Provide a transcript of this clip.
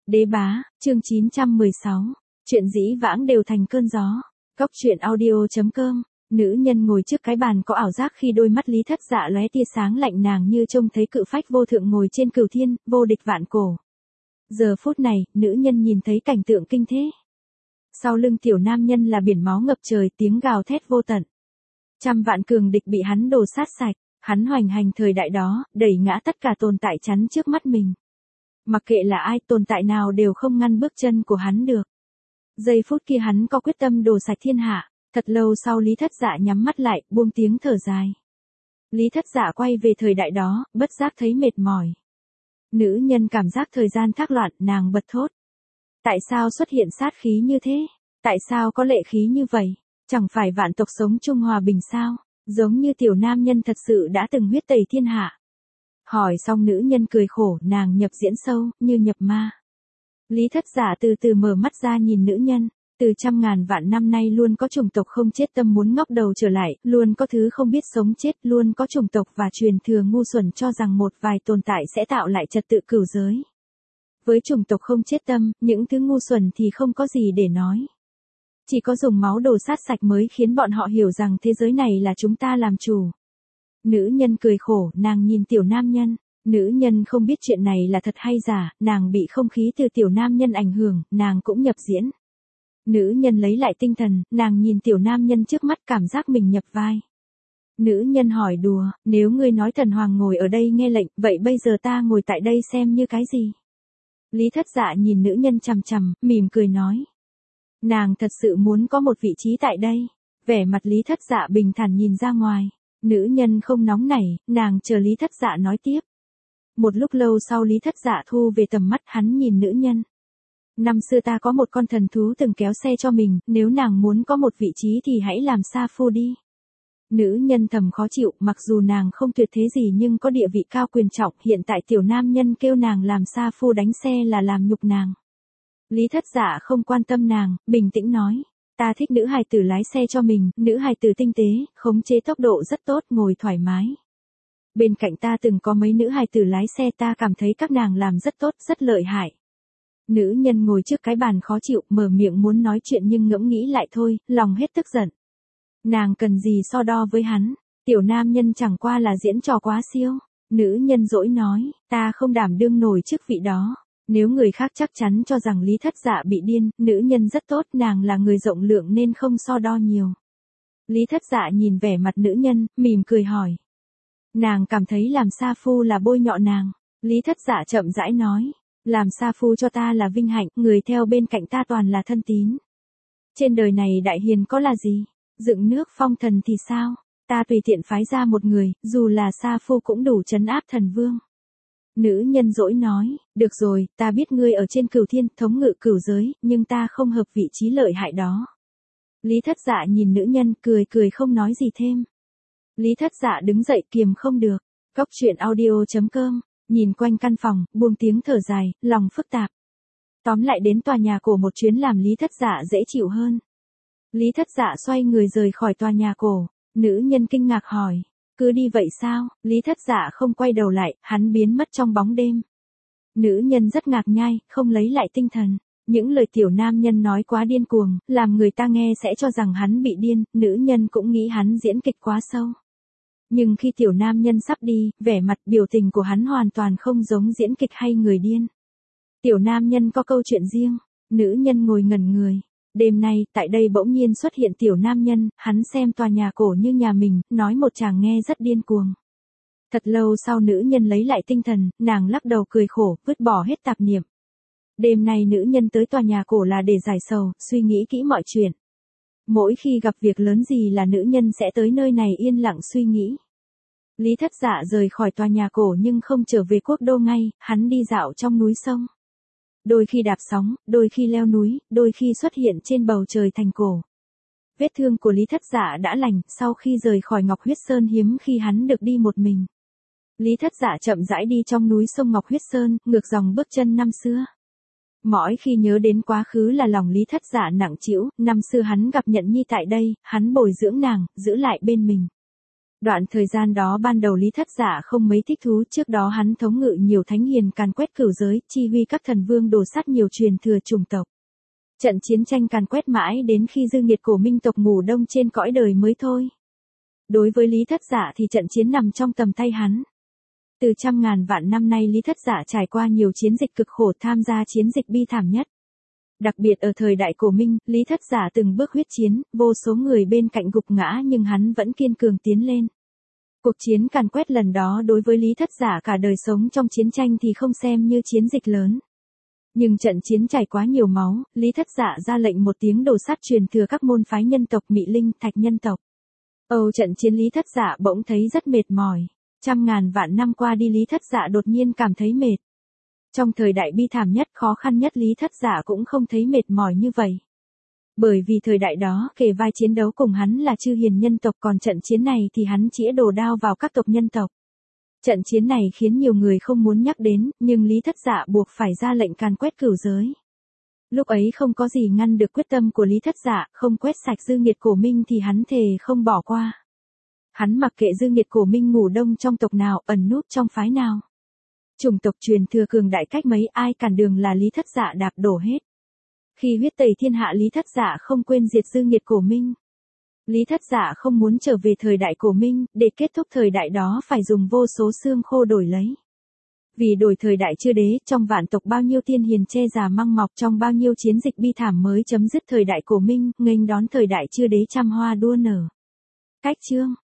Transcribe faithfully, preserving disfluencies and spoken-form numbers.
Đế bá, chương chín trăm mười sáu. Chuyện dĩ vãng đều thành cơn gió. Cốc truyện audio chấm com. Nữ nhân ngồi trước cái bàn có ảo giác khi đôi mắt Lý Thất Dạ lóe tia sáng lạnh, nàng như trông thấy cự phách vô thượng ngồi trên cửu thiên, vô địch vạn cổ. Giờ phút này, nữ nhân nhìn thấy cảnh tượng kinh thế. Sau lưng tiểu nam nhân là biển máu ngập trời, tiếng gào thét vô tận. Trăm vạn cường địch bị hắn đổ sát sạch, hắn hoành hành thời đại đó, đẩy ngã tất cả tồn tại chắn trước mắt mình. Mặc kệ là ai, tồn tại nào đều không ngăn bước chân của hắn được. Giây phút kia hắn có quyết tâm đổ sạch thiên hạ. Thật lâu sau Lý Thất Dạ nhắm mắt lại, buông tiếng thở dài. Lý Thất Dạ quay về thời đại đó, bất giác thấy mệt mỏi. Nữ nhân cảm giác thời gian thác loạn, nàng bật thốt. Tại sao xuất hiện sát khí như thế? Tại sao có lệ khí như vậy? Chẳng phải vạn tộc sống chung hòa bình sao? Giống như tiểu nam nhân thật sự đã từng huyết tẩy thiên hạ. Hỏi xong nữ nhân cười khổ, nàng nhập diễn sâu, như nhập ma. Lý Thất Dạ từ từ mở mắt ra nhìn nữ nhân. Từ trăm ngàn vạn năm nay luôn có chủng tộc không chết tâm muốn ngóc đầu trở lại, luôn có thứ không biết sống chết, luôn có chủng tộc và truyền thừa ngu xuẩn cho rằng một vài tồn tại sẽ tạo lại trật tự cửu giới. Với chủng tộc không chết tâm, những thứ ngu xuẩn thì không có gì để nói. Chỉ có dùng máu đổ sát sạch mới khiến bọn họ hiểu rằng thế giới này là chúng ta làm chủ. Nữ nhân cười khổ, nàng nhìn tiểu nam nhân. Nữ nhân không biết chuyện này là thật hay giả, nàng bị không khí từ tiểu nam nhân ảnh hưởng, nàng cũng nhập diễn. Nữ nhân lấy lại tinh thần, nàng nhìn tiểu nam nhân trước mắt cảm giác mình nhập vai. Nữ nhân hỏi đùa, nếu ngươi nói thần hoàng ngồi ở đây nghe lệnh, vậy bây giờ ta ngồi tại đây xem như cái gì? Lý Thất Dạ nhìn nữ nhân chằm chằm, mỉm cười nói. Nàng thật sự muốn có một vị trí tại đây. Vẻ mặt Lý Thất Dạ bình thản nhìn ra ngoài. Nữ nhân không nóng nảy, nàng chờ Lý Thất Dạ nói tiếp. Một lúc lâu sau Lý Thất Dạ thu về tầm mắt, hắn nhìn nữ nhân. Năm xưa ta có một con thần thú từng kéo xe cho mình, nếu nàng muốn có một vị trí thì hãy làm sa phu đi. Nữ nhân thầm khó chịu, mặc dù nàng không tuyệt thế gì nhưng có địa vị cao quyền trọng, hiện tại tiểu nam nhân kêu nàng làm sa phu đánh xe là làm nhục nàng. Lý Thất Dạ không quan tâm nàng, bình tĩnh nói, ta thích nữ hài tử lái xe cho mình, nữ hài tử tinh tế, khống chế tốc độ rất tốt, ngồi thoải mái. Bên cạnh ta từng có mấy nữ hài tử lái xe, ta cảm thấy các nàng làm rất tốt, rất lợi hại. Nữ nhân ngồi trước cái bàn khó chịu, mở miệng muốn nói chuyện nhưng ngẫm nghĩ lại thôi, lòng hết tức giận. Nàng cần gì so đo với hắn, tiểu nam nhân chẳng qua là diễn trò quá siêu. Nữ nhân dỗi nói, ta không đảm đương nổi chức vị đó. Nếu người khác chắc chắn cho rằng Lý Thất Dạ bị điên, nữ nhân rất tốt, nàng là người rộng lượng nên không so đo nhiều. Lý Thất Dạ nhìn vẻ mặt nữ nhân, mỉm cười hỏi. Nàng cảm thấy làm sa phu là bôi nhọ nàng. Lý Thất Dạ chậm rãi nói. Làm sa phu cho ta là vinh hạnh, người theo bên cạnh ta toàn là thân tín. Trên đời này đại hiền có là gì? Dựng nước phong thần thì sao? Ta tùy tiện phái ra một người, dù là sa phu cũng đủ trấn áp thần vương. Nữ nhân dỗi nói, được rồi, ta biết ngươi ở trên cửu thiên, thống ngự cửu giới, nhưng ta không hợp vị trí lợi hại đó. Lý Thất Dạ nhìn nữ nhân, cười cười không nói gì thêm. Lý Thất Dạ đứng dậy kiềm không được. Cốc truyện audio chấm com. Nhìn quanh căn phòng, buông tiếng thở dài, lòng phức tạp. Tóm lại đến tòa nhà cổ một chuyến làm Lý Thất Dạ dễ chịu hơn. Lý Thất Dạ xoay người rời khỏi tòa nhà cổ. Nữ nhân kinh ngạc hỏi, cứ đi vậy sao? Lý Thất Dạ không quay đầu lại, hắn biến mất trong bóng đêm. Nữ nhân rất ngạc nhai, không lấy lại tinh thần. Những lời tiểu nam nhân nói quá điên cuồng, làm người ta nghe sẽ cho rằng hắn bị điên, nữ nhân cũng nghĩ hắn diễn kịch quá sâu. Nhưng khi tiểu nam nhân sắp đi, vẻ mặt biểu tình của hắn hoàn toàn không giống diễn kịch hay người điên. Tiểu nam nhân có câu chuyện riêng, nữ nhân ngồi ngẩn người. Đêm nay, tại đây bỗng nhiên xuất hiện tiểu nam nhân, hắn xem tòa nhà cổ như nhà mình, nói một chàng nghe rất điên cuồng. Thật lâu sau nữ nhân lấy lại tinh thần, nàng lắc đầu cười khổ, vứt bỏ hết tạp niệm. Đêm nay nữ nhân tới tòa nhà cổ là để giải sầu, suy nghĩ kỹ mọi chuyện. Mỗi khi gặp việc lớn gì là nữ nhân sẽ tới nơi này yên lặng suy nghĩ. Lý Thất Dạ rời khỏi tòa nhà cổ nhưng không trở về quốc đô ngay, hắn đi dạo trong núi sông. Đôi khi đạp sóng, đôi khi leo núi, đôi khi xuất hiện trên bầu trời thành cổ. Vết thương của Lý Thất Dạ đã lành, sau khi rời khỏi Ngọc Huyết Sơn hiếm khi hắn được đi một mình. Lý Thất Dạ chậm rãi đi trong núi sông Ngọc Huyết Sơn, ngược dòng bước chân năm xưa. Mỗi khi nhớ đến quá khứ là lòng Lý Thất Dạ nặng trĩu, năm xưa hắn gặp Nhận Nhi tại đây, hắn bồi dưỡng nàng, giữ lại bên mình. Đoạn thời gian đó ban đầu Lý Thất Dạ không mấy thích thú, trước đó hắn thống ngự nhiều thánh hiền càn quét cửu giới, chi huy các thần vương đổ sát nhiều truyền thừa chủng tộc. Trận chiến tranh càn quét mãi đến khi dư nghiệt của minh tộc ngủ đông trên cõi đời mới thôi. Đối với Lý Thất Dạ thì trận chiến nằm trong tầm tay hắn. Từ trăm ngàn vạn năm nay Lý Thất Dạ trải qua nhiều chiến dịch cực khổ, tham gia chiến dịch bi thảm nhất. Đặc biệt ở thời đại cổ Minh, Lý Thất Dạ từng bước huyết chiến, vô số người bên cạnh gục ngã nhưng hắn vẫn kiên cường tiến lên. Cuộc chiến càn quét lần đó đối với Lý Thất Dạ cả đời sống trong chiến tranh thì không xem như chiến dịch lớn. Nhưng trận chiến chảy quá nhiều máu, Lý Thất Dạ ra lệnh một tiếng đổ sát truyền thừa các môn phái nhân tộc Mị Linh, Thạch nhân tộc. Âu trận chiến Lý Thất Dạ bỗng thấy rất mệt mỏi. Trăm ngàn vạn năm qua đi Lý Thất Dạ đột nhiên cảm thấy mệt. Trong thời đại bi thảm nhất, khó khăn nhất Lý Thất Dạ cũng không thấy mệt mỏi như vậy. Bởi vì thời đại đó kề vai chiến đấu cùng hắn là chư hiền nhân tộc, còn trận chiến này thì hắn chĩa đồ đao vào các tộc nhân tộc. Trận chiến này khiến nhiều người không muốn nhắc đến, nhưng Lý Thất Dạ buộc phải ra lệnh càn quét cửu giới. Lúc ấy không có gì ngăn được quyết tâm của Lý Thất Dạ, không quét sạch dư nghiệt cổ Minh thì hắn thề không bỏ qua. Hắn mặc kệ dư nghiệt cổ Minh ngủ đông trong tộc nào, ẩn núp trong phái nào. Chủng tộc truyền thừa cường đại cách mấy, ai cản đường là Lý Thất Dạ đạp đổ hết. Khi huyết tẩy thiên hạ Lý Thất Dạ không quên diệt dư nghiệt cổ Minh. Lý Thất Dạ không muốn trở về thời đại cổ Minh, để kết thúc thời đại đó phải dùng vô số xương khô đổi lấy. Vì đổi thời đại chư đế, trong vạn tộc bao nhiêu tiên hiền che già măng mọc, trong bao nhiêu chiến dịch bi thảm mới chấm dứt thời đại cổ Minh, nghênh đón thời đại chư đế trăm hoa đua nở. Cách chương